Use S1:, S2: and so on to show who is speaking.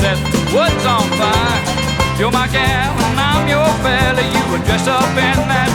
S1: set the woods on fire. You're my gal and I'm your fella. You were dressed up in that